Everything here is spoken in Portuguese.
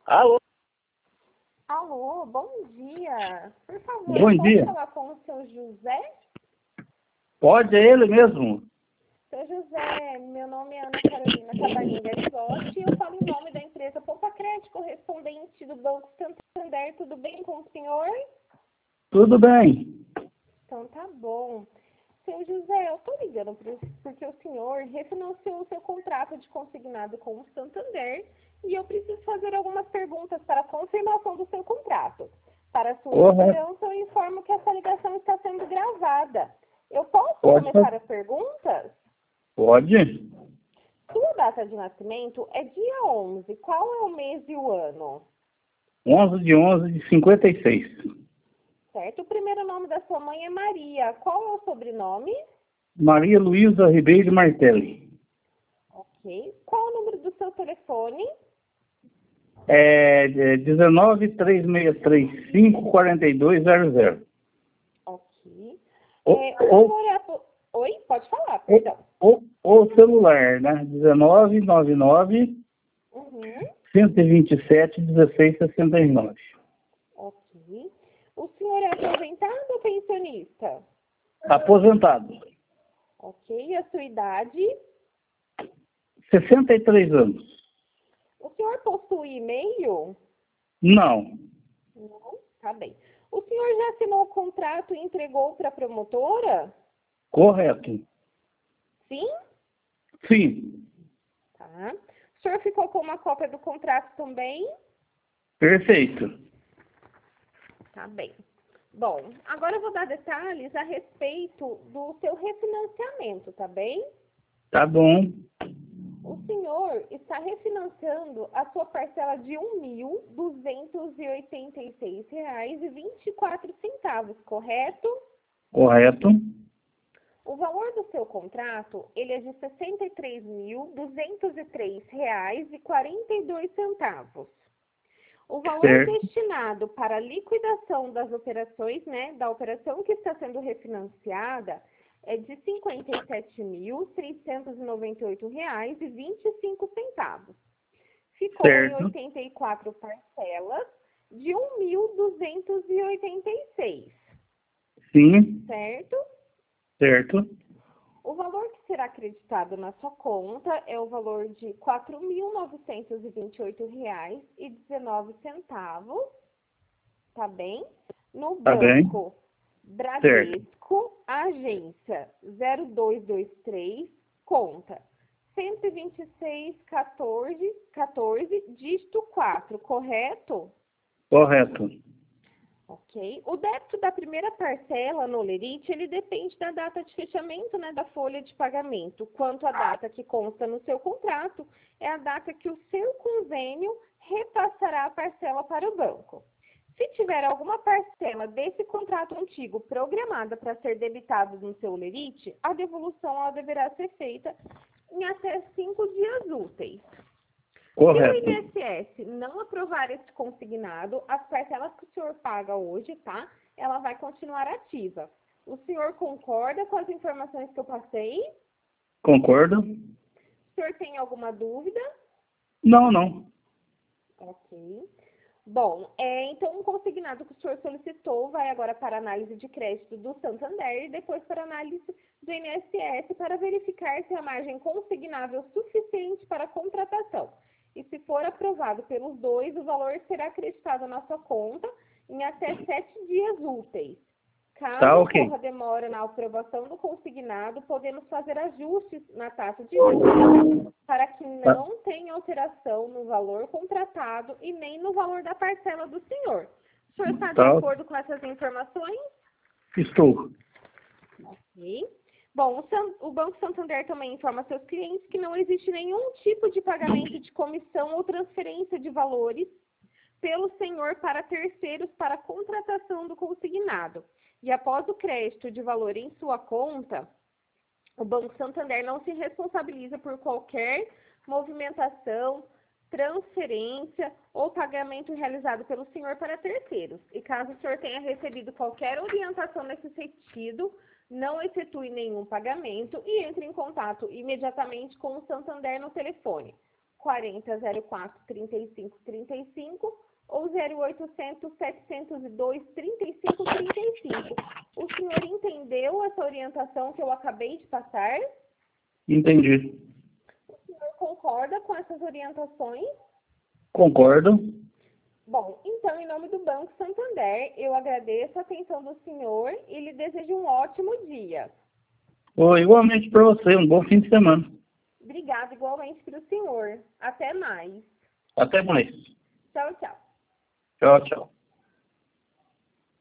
Alô? Alô, bom dia. Por favor, Bom dia. posso falar com o seu José? Pode, é ele mesmo. Seu José, meu nome é Ana Carolina Cabalim Garizotti e eu falo em nome da empresa Poupacred, correspondente do Banco Santander. Tudo bem com o senhor? Tudo bem. Então tá bom. Seu José, eu estou ligando porque o senhor refinanciou o seu contrato de consignado com o Santander e eu preciso fazer algumas perguntas para a confirmação do seu contrato. Para sua segurança, eu informo que essa ligação está sendo gravada. Eu posso começar as perguntas? Pode. Sua data de nascimento é dia 11. Qual é o mês e o ano? 11/11/56. Certo. O primeiro nome da sua mãe é Maria. Qual é o sobrenome? Maria Luísa Ribeiro Martelli. Ok. Qual é o número do seu telefone? 19-3635-4200. Ok. Ou Oi? Pode falar, perdão. o celular, né? 1999 127 1669. Ok. O senhor é aposentado ou pensionista? Aposentado. Ok. A sua idade? 63 anos. O senhor possui e-mail? Não. Não? Tá bem. O senhor já assinou o contrato e entregou para a promotora? Correto. Sim? Sim. Tá. O senhor ficou com uma cópia do contrato também? Perfeito. Tá bem. Bom, agora eu vou dar detalhes a respeito do seu refinanciamento, tá bem? Tá bom. O senhor está refinanciando a sua parcela de R$ 1.286,24, correto? Correto. O valor do seu contrato, ele é de R$ 63.203,42. O valor destinado para a liquidação das operações, né, da operação que está sendo refinanciada, é de R$ 57.698,25. Ficou em 84 parcelas de 1.286. Sim. Certo? Certo. O valor que será acreditado na sua conta é o valor de R$ 4.928,19, tá bem? No banco Bradesco, agência 0223, conta 12614, dígito 4, correto? Correto. Ok. O débito da primeira parcela no Lerite, ele depende da data de fechamento, né, da folha de pagamento. Quanto à data que consta no seu contrato, é a data que o seu convênio repassará a parcela para o banco. Se tiver alguma parcela desse contrato antigo programada para ser debitada no seu Lerite, a devolução ela deverá ser feita em até 5 dias úteis. Correto. Se o INSS não aprovar esse consignado, as parcelas que o senhor paga hoje, tá? Ela vai continuar ativa. O senhor concorda com as informações que eu passei? Concordo. O senhor tem alguma dúvida? Não. Ok. Bom, então o consignado que o senhor solicitou vai agora para análise de crédito do Santander e depois para análise do INSS para verificar se a margem consignável é suficiente para a contratação. E se for aprovado pelos dois, o valor será acreditado na sua conta em até 7 dias úteis. Caso ocorra demora na aprovação do consignado, podemos fazer ajustes na taxa de juros para que não tenha alteração no valor contratado e nem no valor da parcela do senhor. O senhor está de acordo com essas informações? Estou. Ok. Bom, o Banco Santander também informa seus clientes que não existe nenhum tipo de pagamento de comissão ou transferência de valores pelo senhor para terceiros para a contratação do consignado. E após o crédito de valor em sua conta, o Banco Santander não se responsabiliza por qualquer movimentação, transferência ou pagamento realizado pelo senhor para terceiros. E caso o senhor tenha recebido qualquer orientação nesse sentido, não efetue nenhum pagamento e entre em contato imediatamente com o Santander no telefone 40 04 35 35 ou 0800 702 35 35. O senhor entendeu essa orientação que eu acabei de passar? Entendi. O senhor concorda com essas orientações? Concordo. Bom, então, em nome do Banco Santander, eu agradeço a atenção do senhor e lhe desejo um ótimo dia. Igualmente para você, um bom fim de semana. Obrigada igualmente para o senhor. Até mais. Até mais. Tchau, tchau. Tchau, tchau.